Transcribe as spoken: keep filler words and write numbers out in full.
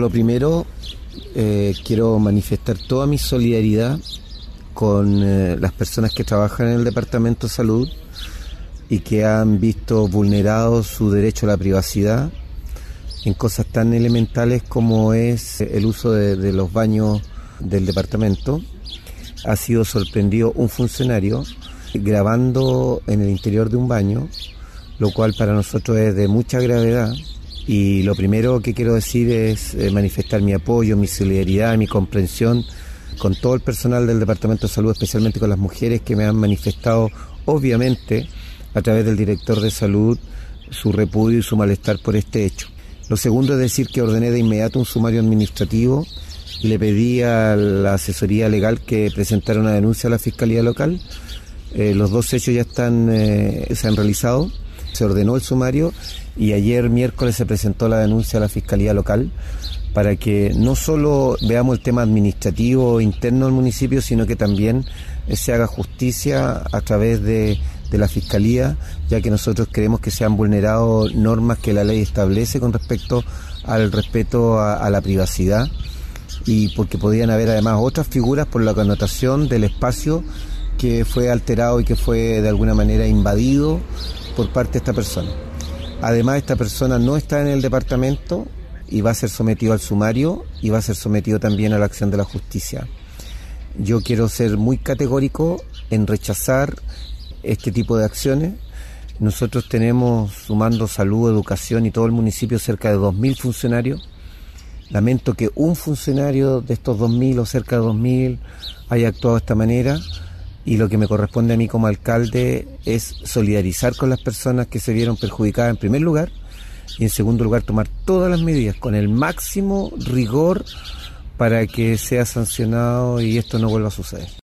Lo primero, eh, quiero manifestar toda mi solidaridad con eh, las personas que trabajan en el Departamento de Salud y que han visto vulnerado su derecho a la privacidad en cosas tan elementales como es el uso de, de los baños del departamento. Ha sido sorprendido un funcionario grabando en el interior de un baño, lo cual para nosotros es de mucha gravedad. Y lo primero que quiero decir es eh, manifestar mi apoyo, mi solidaridad, mi comprensión con todo el personal del Departamento de Salud, especialmente con las mujeres que me han manifestado, obviamente, a través del director de salud, su repudio y su malestar por este hecho. Lo segundo es decir que ordené de inmediato un sumario administrativo y le pedí a la asesoría legal que presentara una denuncia a la Fiscalía Local. Eh, los dos hechos ya están, eh, se han realizado, se ordenó el sumario y ayer miércoles se presentó la denuncia a la Fiscalía Local para que no solo veamos el tema administrativo interno del municipio, sino que también eh, se haga justicia a través de, de la Fiscalía, ya que nosotros creemos que se han vulnerado normas que la ley establece con respecto al respeto a, a la privacidad, y porque podían haber además otras figuras por la connotación del espacio que fue alterado y que fue de alguna manera invadido por parte de esta persona. Además, esta persona no está en el departamento y va a ser sometido al sumario y va a ser sometido también a la acción de la justicia. Yo quiero ser muy categórico en rechazar este tipo de acciones. Nosotros tenemos, sumando salud, educación y todo el municipio, cerca de dos mil funcionarios. Lamento que un funcionario de estos dos mil o cerca de dos mil haya actuado de esta manera, y lo que me corresponde a mí como alcalde es solidarizar con las personas que se vieron perjudicadas en primer lugar, y en segundo lugar tomar todas las medidas con el máximo rigor para que sea sancionado y esto no vuelva a suceder.